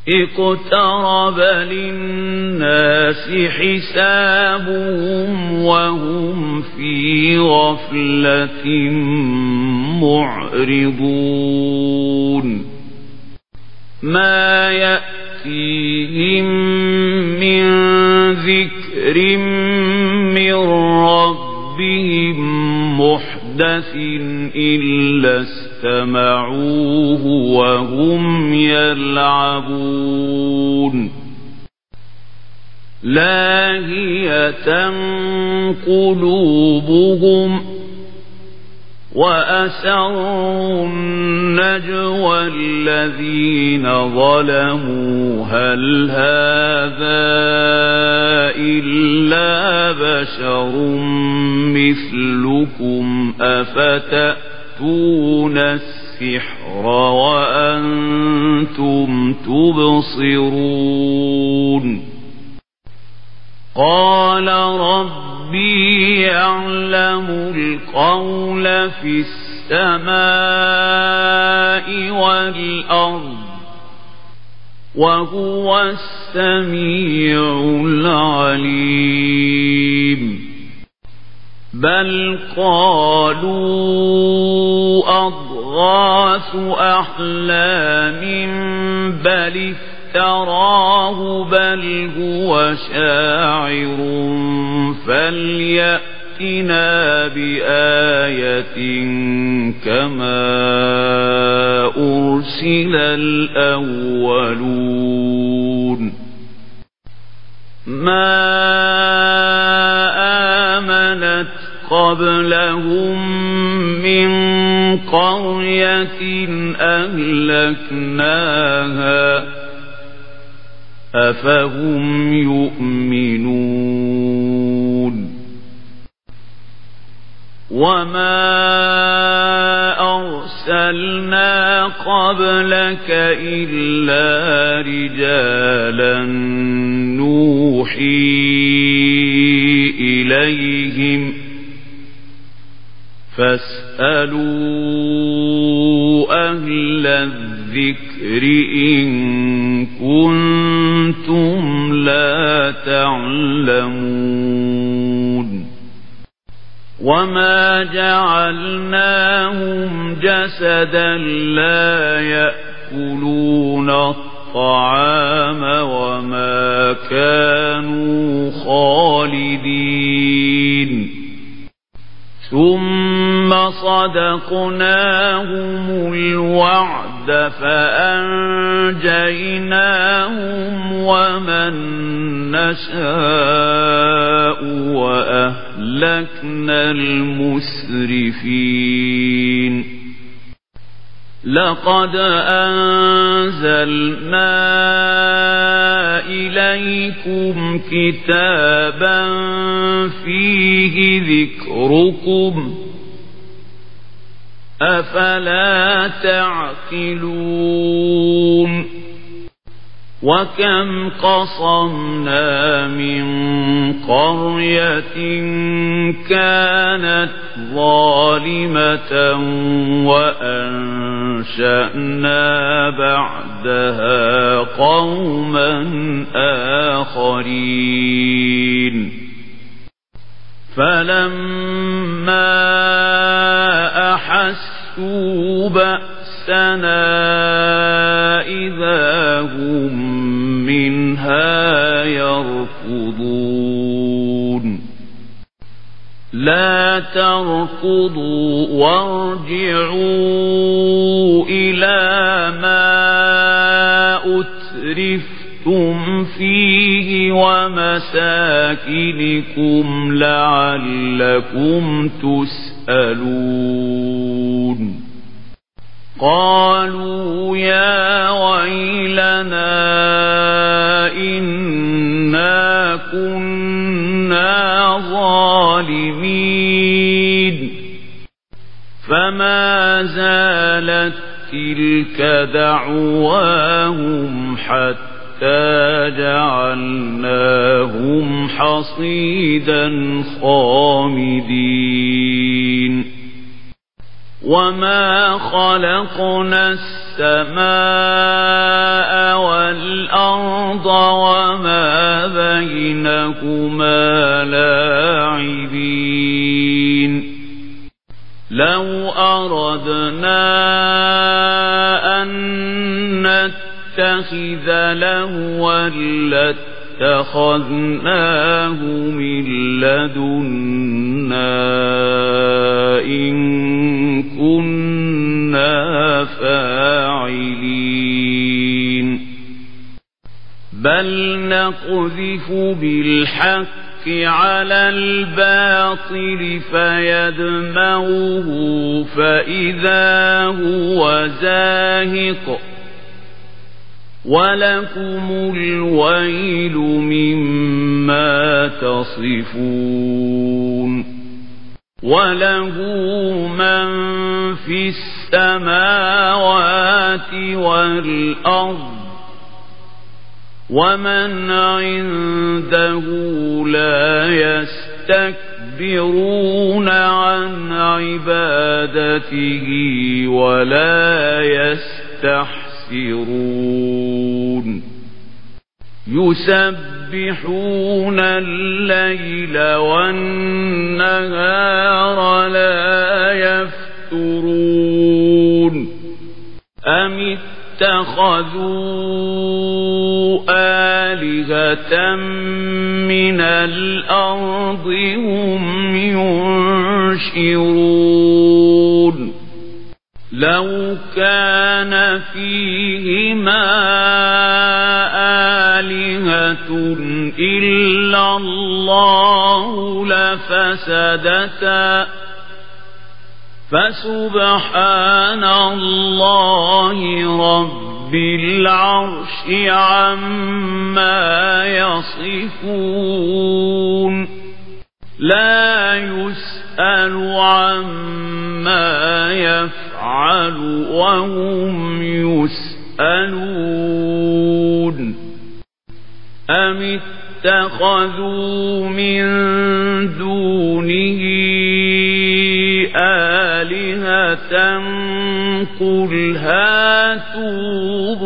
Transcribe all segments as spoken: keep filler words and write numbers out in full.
اقترب للناس حسابهم وهم في غفلة معرضون ما يأتيهم من ذكر من ربهم محدث إلا استمعوه وهم يلعبون لاهية قلوبهم وأسروا النجوى الذين ظلموا هل هذا إلا بشر مثلكم أفتأتون السحر وأنتم تبصرون قال ربي يعلم القول في السماء والأرض وهو السميع العليم بل قالوا أضغاث أحلام بل افتراه بل هو شاعر فليأتنا بآية كما أرسل الأولون ما آمنت قبلهم من قرية أهلكناها أفهم يؤمنون وما أرسلنا قبلك إلا رجالا نوحي إليهم فاسألوا أهل الذكر إن كنتم لا تعلمون وما جعلناهم جسدا لا يأكلون الطعام وما كانوا خالدين ثم صدقناهم الوعد فأنجيناهم ومن نشاء وأهلكنا المسرفين لقد أنزلنا إليكم كتابا فيه ذكركم أفلا تعقلون وكم قصمنا من قرية كانت ظالمة وأنشأنا بعدها قوما آخرين فلما أحسوا بأسنا إذا هم منها يركضون لا تركضوا وارجعوا إلى ما أترفتم فيه ومساكنكم لعلكم تسألون قالوا يا ويلنا إنا كنا ظالمين فما زالت تلك دعواهم حتى جعلناهم حصيدا خامدين وما خلقنا السماء والأرض والأرض وما بينهما لاعبين لو أردنا أن نتخذ لهوا لاتخذناه من لدنا إن كنا فاعلين بل نقذف بالحق على الباطل فيدمغه فإذا هو زاهق ولكم الويل مما تصفون وله من في السماوات والأرض ومن عنده لا يستكبرون عن عبادته ولا يستحسرون يسبحون الليل والنهار لا يفترون أم اتخذوا آلهة من الأرض هم ينشرون لو كان فيهما آلهة إلا الله لفسدتا فسبحان الله رب العرش عما يصفون لا يسأل عما يفعل وهم يسألون أم اتخذوا من دونه آلهة قل هاتوا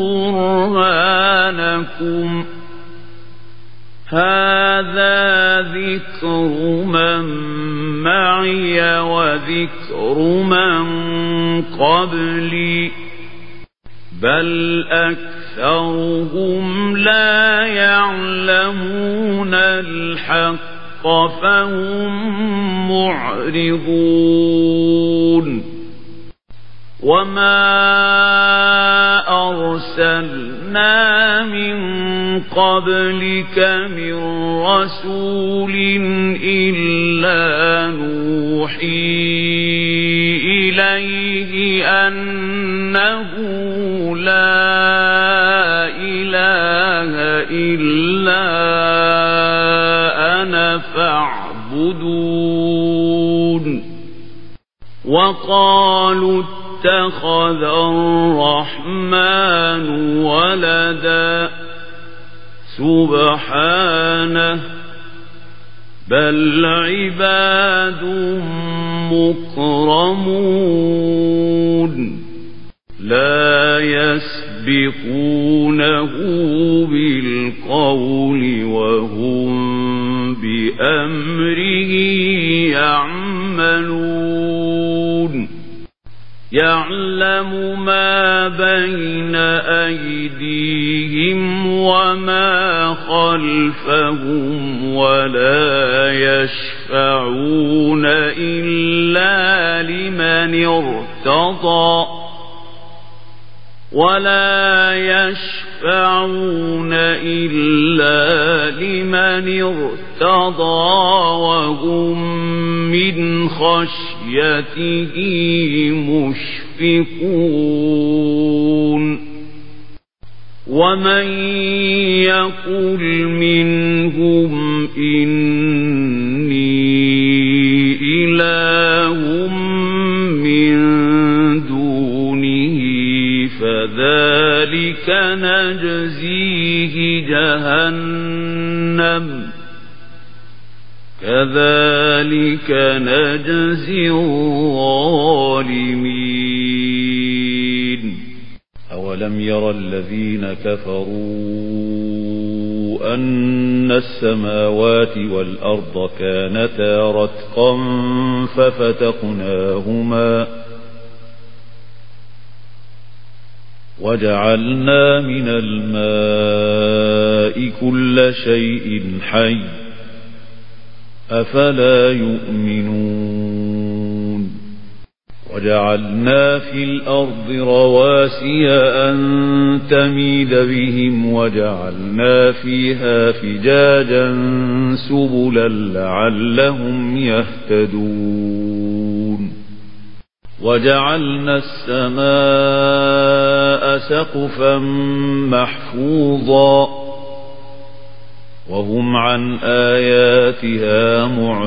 برهانكم هذا ذكر من معي وذكر من قبلي بل أكثرهم لا يعلمون الحق فهم معرضون وما أرسلنا من قبلك من رسول إلا نوحي إليه أنه لا إله إلا أنا فاعبدون وقالوا اتخذ الرحمن ولدا سبحانه بل عباد مكرمون لا يسبقونه بالقول وهم بأمره يعملون يعلم ما بين أيديهم وما خلفهم ولا يشفعون إلا لمن ارتضى ولا يشفعون إلا لمن ارتضى وهم من خشيته مشفقون ومن يقل منهم إني إله من دونه فذلك نجزيه جهنم كذلك نجزي الظالمين أولم ير الذين كفروا أن السماوات والأرض كانتا رتقا ففتقناهما وجعلنا من الماء كل شيء حي أفلا يؤمنون وجعلنا في الأرض رواسي أن تميد بهم وجعلنا فيها فجاجا سبلا لعلهم يهتدون وجعلنا السماء سقفا محفوظا وهم عن آياتها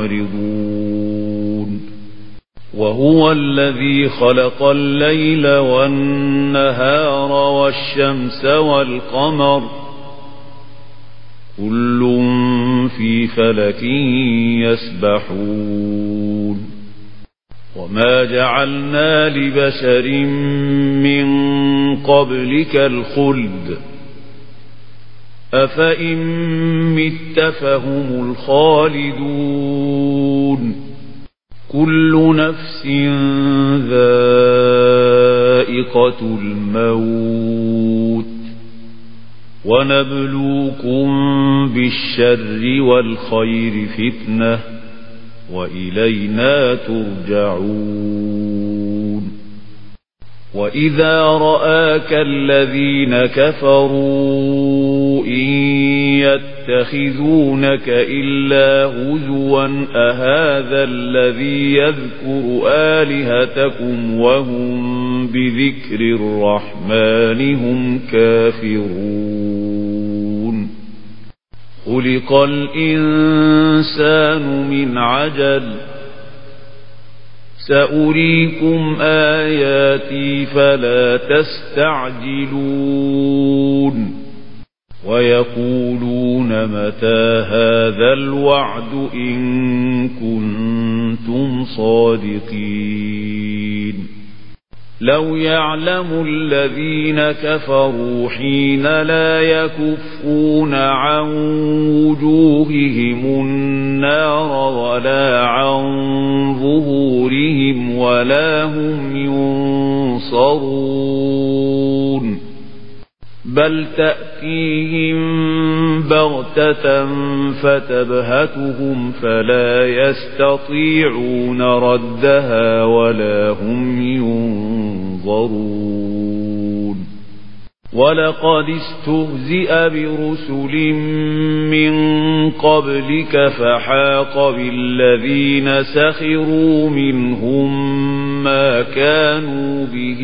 معرضون وهو الذي خلق الليل والنهار والشمس والقمر كل في فلك يسبحون وما جعلنا لبشر من قبلك الخلد أفإن مت فهم الخالدون كل نفس ذائقة الموت ونبلوكم بالشر والخير فتنة وإلينا ترجعون وإذا رآك الذين كفروا إن يتخذونك إلا هزوا أهذا الذي يذكر آلهتكم وهم بذكر الرحمن هم كافرون خلق الإنسان من عجل سأريكم آياتي فلا تستعجلون ويقولون متى هذا الوعد إن كنتم صادقين لو يعلم الذين كفروا حين لا يكفون عن وجوههم النار ولا عن ظهورهم ولا هم ينصرون بل تأتيهم بغتة فتبهتهم فلا يستطيعون ردها ولا هم ينظرون ولقد استهزئ برسل من قبلك فحاق بالذين سخروا منهم ما كانوا به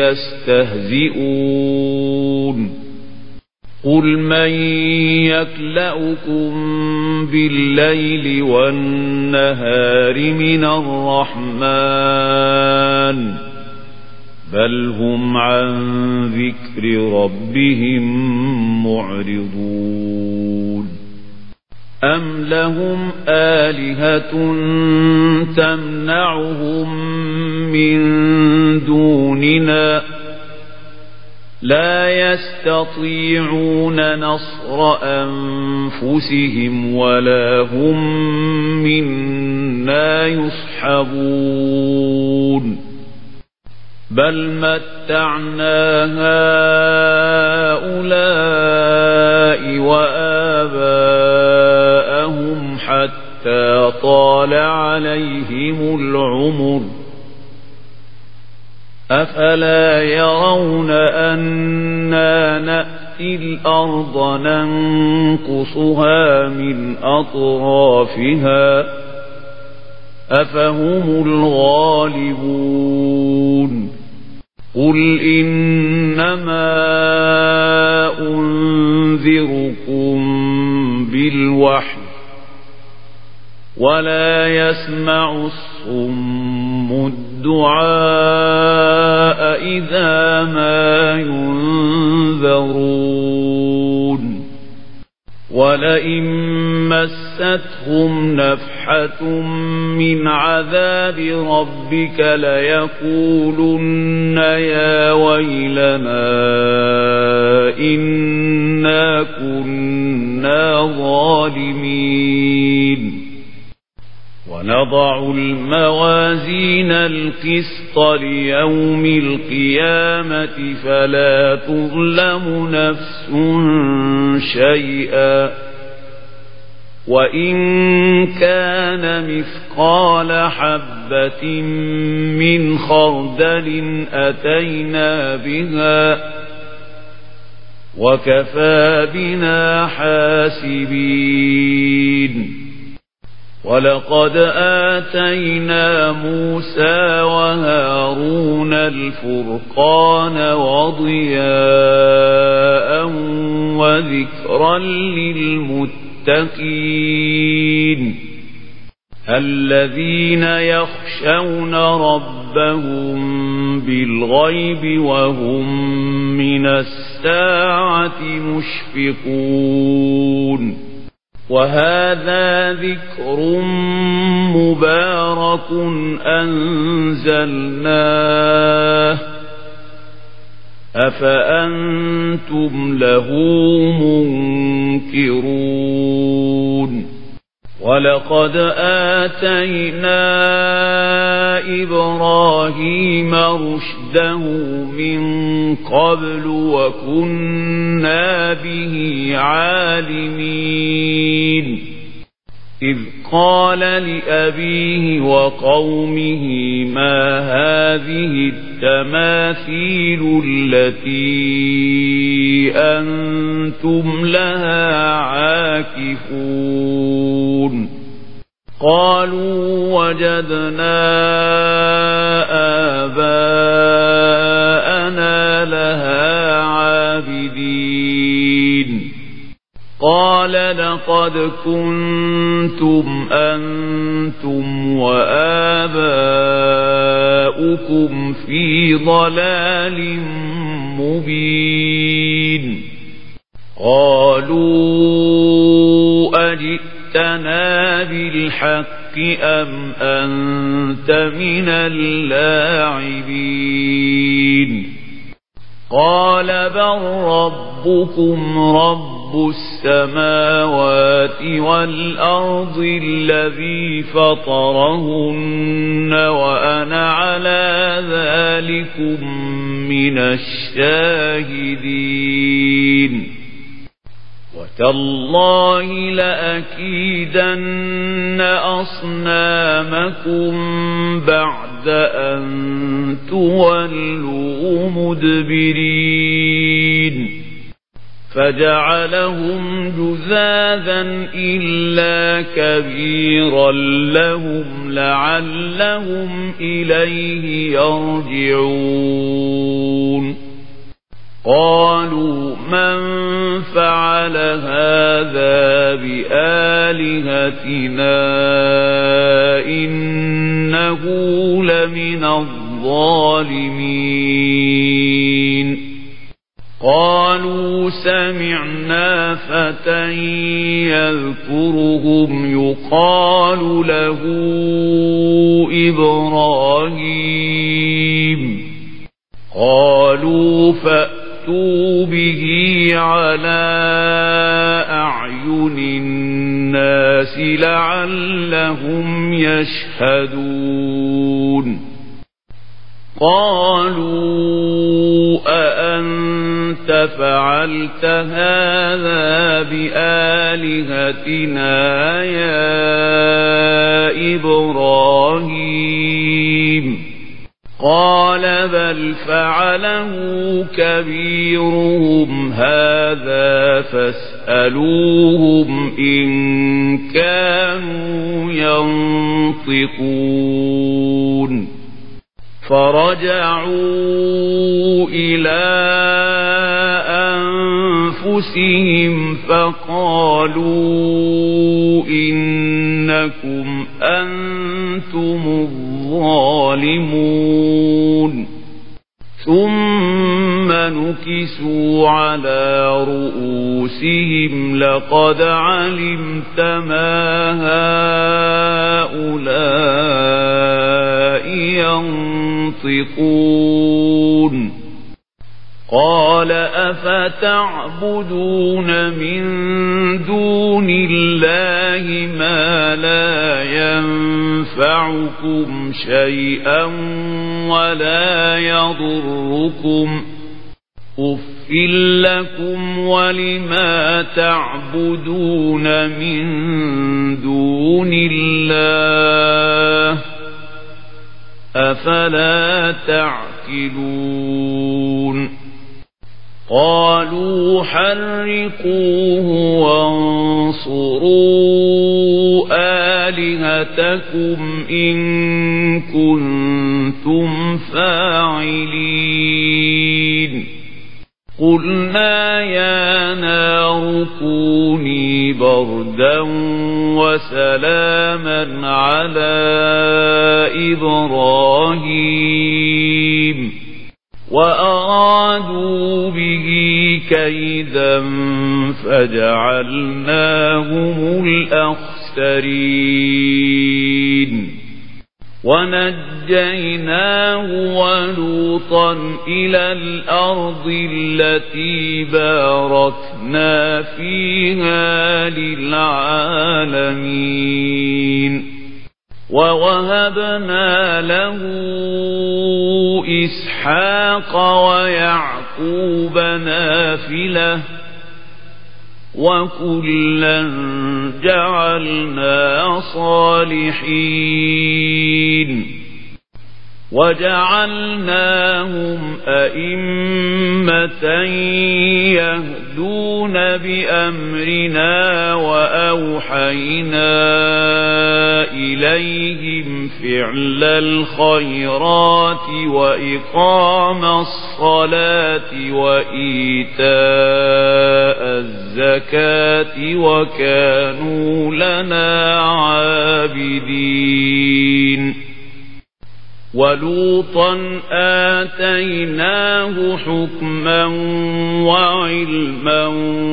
يستهزئون قل من يكلؤكم بالليل والنهار من الرحمن بل هم عن ذكر ربهم معرضون أم لهم آلهة تمنعهم من دوننا لا يستطيعون نصر أنفسهم ولا هم منا يصحبون بل متعنا هؤلاء وآباءهم حتى طال عليهم العمر أفلا يرون أنا نأتي الأرض ننقصها من أطرافها أفهم الغالبون قل إنما أنذركم بالوحي ولا يسمع الصم الدعاء إذا ما ينذرون ولئن مستهم نفحة من عذاب ربك ليقولن يا ويلنا إنا كنا ظالمين ونضع الموازين القسط ليوم القيامة فلا تظلم نفس شيئا وإن كان مثقال حبة من خردل أتينا بها وكفى بنا حاسبين ولقد آتينا موسى وهارون الفرقان وضياء وذكرا للمتقين الذين يخشون ربهم بالغيب وهم من الساعة مشفقون وهذا ذكر مبارك أنزلناه أفأنتم له منكرون ولقد آتينا إبراهيم رشده من قبل وكنا به عالمين إذ قال لأبيه وقومه ما هذه التماثيل التي أنتم لها عاكفون قالوا وجدنا آباءنا لها عابدين قال لقد كنتم أنتم وآباؤكم في ضلال مبين قالوا أجئتنا بالحق أم أنت من اللاعبين قال بل ربكم رب السماوات والأرض الذي فطرهن وأنا على ذلكم من الشاهدين وتالله لأكيدن أصنامكم بعد أن تولوا مدبرين فجعلهم جذاذا إلا كبيرا لهم لعلهم إليه يرجعون قالوا من فعل هذا بآلهتنا إنه لمن الظالمين قالوا سمعنا فتى يذكرهم يقال له إبراهيم قالوا فأتوا به على أعين الناس لعلهم يشهدون قالوا أأنت فعلت هذا بآلهتنا يا إبراهيم قال بل فعله كبيرهم هذا فاسألوهم إن كانوا ينطقون فرجعوا إلى أنفسهم فقالوا إنكم أنتم الظالمون ثم نكسوا على رؤوسهم لقد علمت ما هؤلاء ينطقون قال أفتعبدون من دون الله ما لا ينفعكم شيئا ولا يضركم أُفٍّ لكم ولما تعبدون من دون الله أفلا تعقلون قالوا حرقوه وانصروا آلهتكم إن كنتم فاعلين قلنا يا نار كوني بردا وسلاما على إبراهيم وأرادوا به كيدا فجعلناهم الأخسرين ونجيناه ولوطا إلى الأرض التي باركنا فيها للعالمين ووهبنا له إسحاق ويعقوب نافلة وكلا جعلنا صالحين وجعلناهم أئمة يهدون بأمرنا وأوحينا إليهم فعل الخيرات وإقام الصلاة وإيتاء الزكاة وكانوا لنا عابدين ولوطا آتيناه حكما وعلما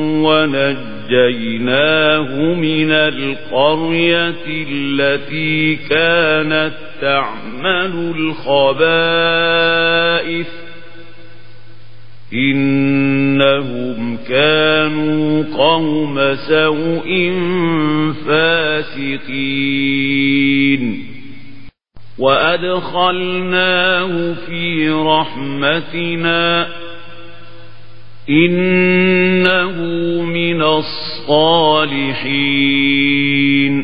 ونجيناه من القرية التي كانت تعمل الخبائث إنهم كانوا قوم سوء فاسقين وأدخلناه في رحمتنا إنه من الصالحين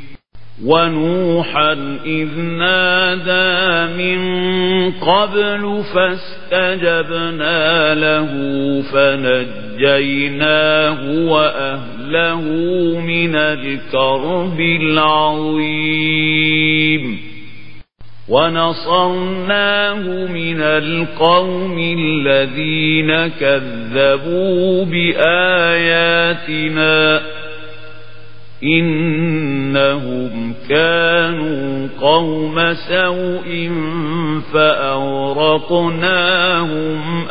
ونوحا إذ نادى من قبل فاستجبنا له فنجيناه وأهله من الكرب العظيم ونصرناه من القوم الذين كذبوا بآياتنا إنهم كانوا قوم سوء فأغرقناهم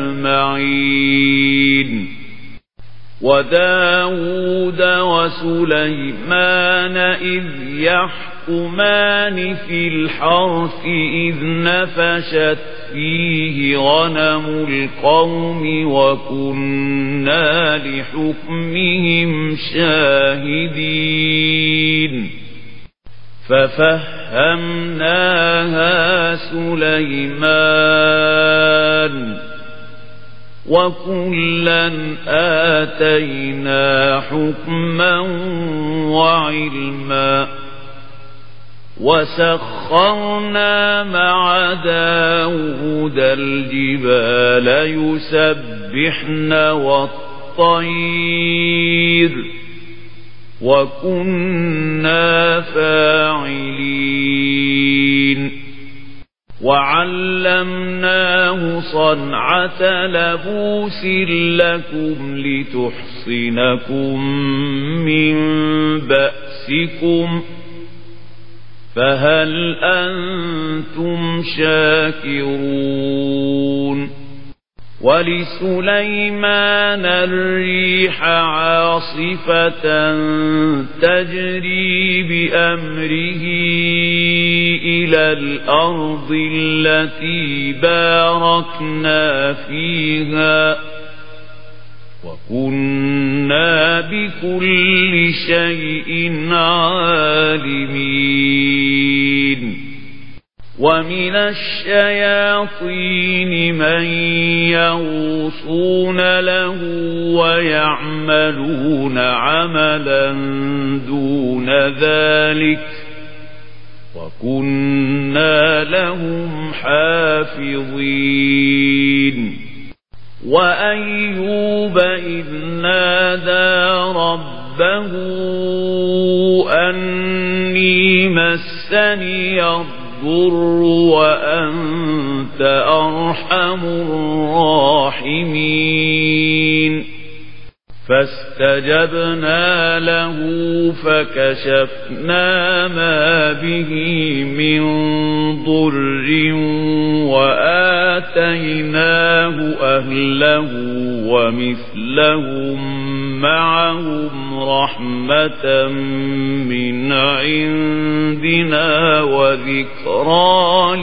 أجمعين وداود وسليمان إذ يحكمان في الحرث إذ نفشت فيه غنم القوم وكنا لحكمهم شاهدين ففهمناها سليمان وكلا آتينا حكما وعلما وسخرنا مع داود الجبال يسبحن والطير وكنا فاعلين وعلمناه صنعة لبوس لكم لتحصنكم من بأسكم فهل أنتم شاكرون ولسليمان الريح عاصفة تجري بأمره إلى الأرض التي باركنا فيها وكنا بكل شيء عالمين ومن الشياطين من يغوصون له ويعملون عملا دون ذلك وكنا لهم حافظين وأيوب إذ نادى ربه أني مسني الضر وأنت أرحم الراحمين فاستجبنا له فكشفنا ما به من ضر وآتيناه أهله ومثلهم معهم رحمة من عندنا وذكرى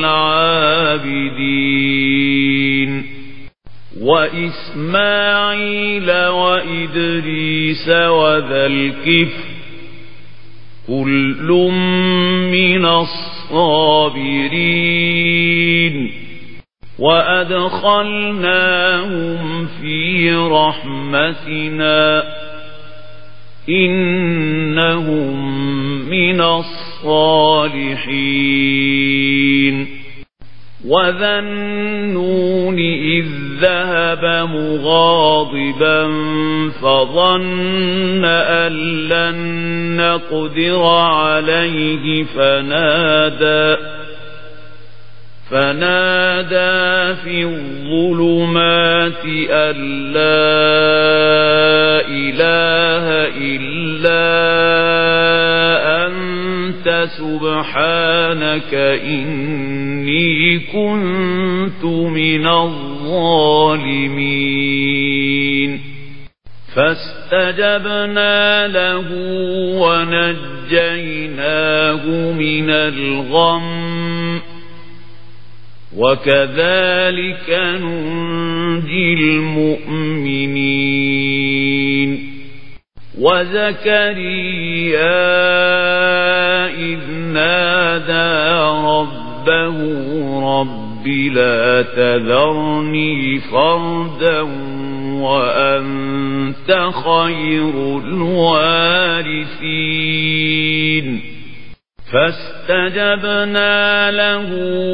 للعابدين وإسماعيل وإدريس وذا الكفل كل من الصابرين وأدخلناهم في رحمتنا إنهم من الصالحين وذا النون إذ ذهب مغاضبا فظن أن لن نقدر عليه فنادى فنادى في الظلمات أن لا إله إلا أنت سبحانك إني كنت من الظالمين فاستجبنا له ونجيناه من الغم وكذلك ننجي المؤمنين وزكريا إذ نادى ربه رب لا تذرني فردا وأنت خير الوارثين فاستجبنا له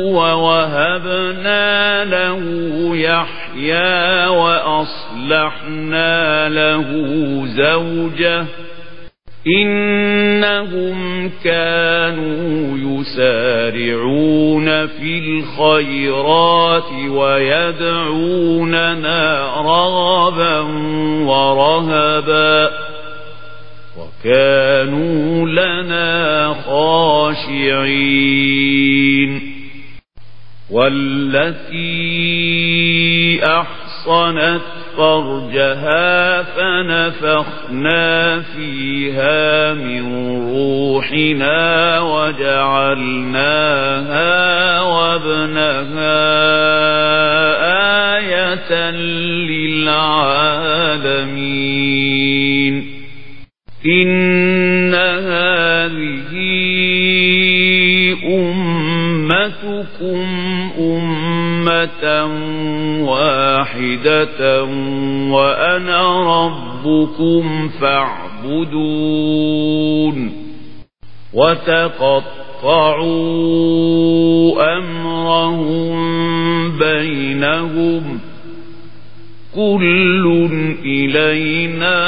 ووهبنا له يحيى وأصلحنا له زوجه إنهم كانوا يسارعون في الخيرات ويدعوننا رغبا ورهبا وكانوا لنا خاشعين والتي أحصنت فرجها فنفخنا فيها من روحنا وجعلناها وابنها آية للعالمين إن هذه أمتكم أمة واحدة وأنا ربكم فاعبدون وتقطعوا أمرهم بينهم كل إلينا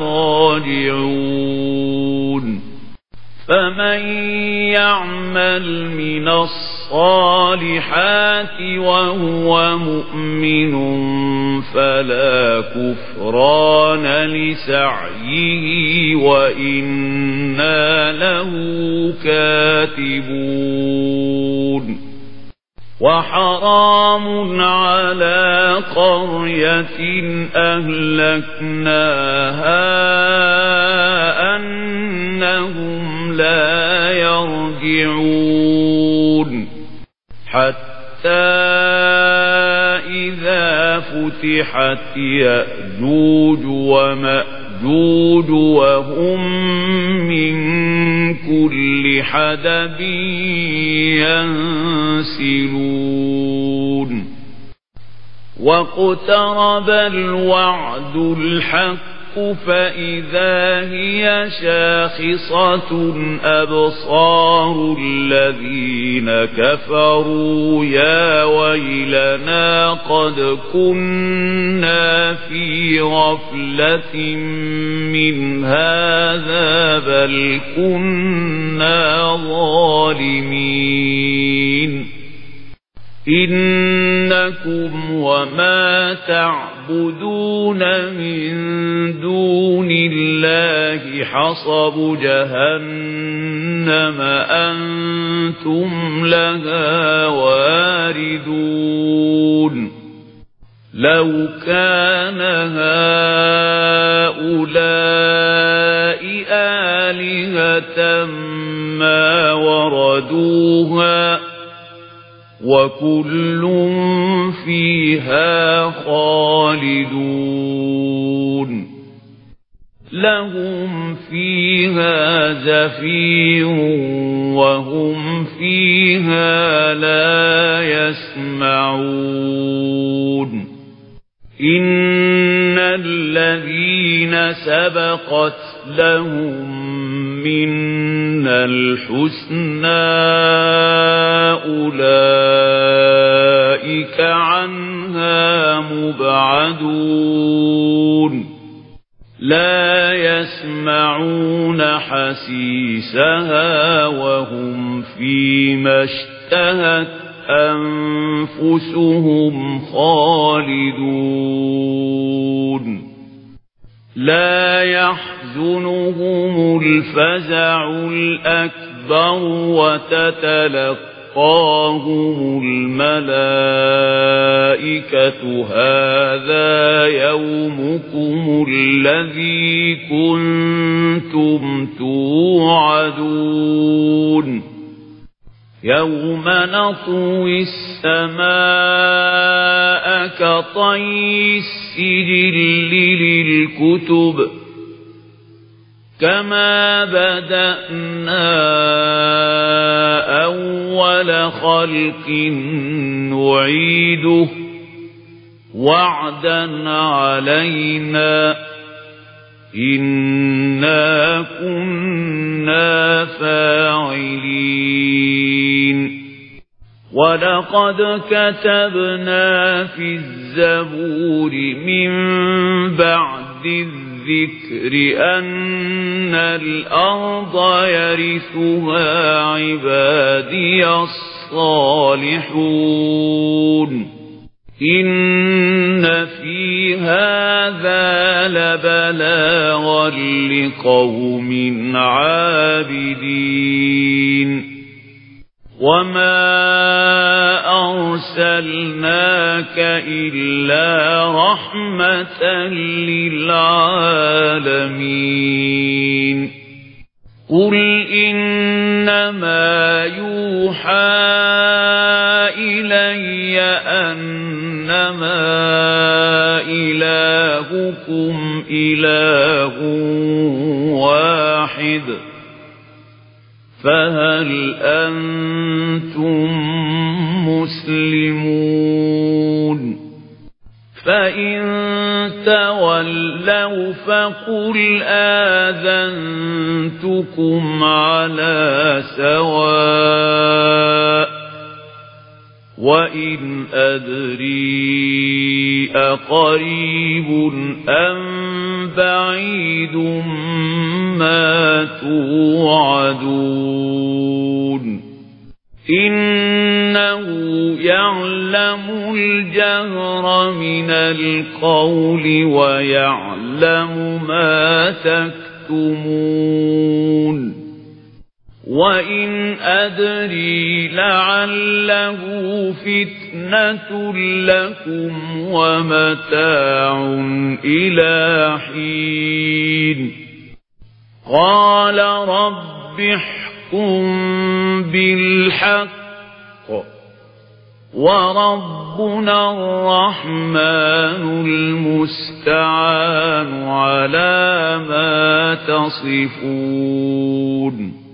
راجعون فمن يعمل من الصالحات وهو مؤمن فلا كفران لسعيه وإنا له كاتبون وحرام على قرية أهلكناها أنهم لا يرجعون حتى إذا فتحت يأجوج ومأجوج وهم من كل حدب ينسلون واقترب الوعد الحق فإذا هي شاخصة أبصار الذين كفروا يا ويلنا قد كنا في غفلة من هذا بل كنا ظالمين إنكم وما تعبدون من دون الله حصب جهنم أنتم لها واردون لو كان هؤلاء آلهة ما وردوها وكل فيها خالدون لهم فيها زفير وهم فيها لا يسمعون إن الذين سبقت لهم منا الحسنى أولئك عنها مبعدون لا يسمعون حسيسها وهم فيما اشتهت أنفسهم خالدون لا يحزنهم الفزع الأكبر وتتلقاهم الملائكة هذا يومكم الذي كنتم توعدون يوم نطوي السماء كطي السجل للكتب كما بدأنا أول خلق نعيده وعدا علينا إنا كنا فاعلين ولقد كتبنا في الزبور من بعد الذكر أن الأرض يرثها عبادي الصالحون إن في هذا لبلاغا لقوم عابدين وما أرسلناك إلا رحمة للعالمين قل إنما يوحى إلي أنما إلهكم إله واحد فهل أنتم مسلمون فإن تولوا فقل آذنتكم على سواء وإن أدري أقريب أم بعيد ما توعدون إنه يعلم الجهر من القول ويعلم ما تكتمون وإن أدري لعله فتنة لكم ومتاع إلى حين قال رب احكم بالحق وربنا الرحمن المستعان على ما تصفون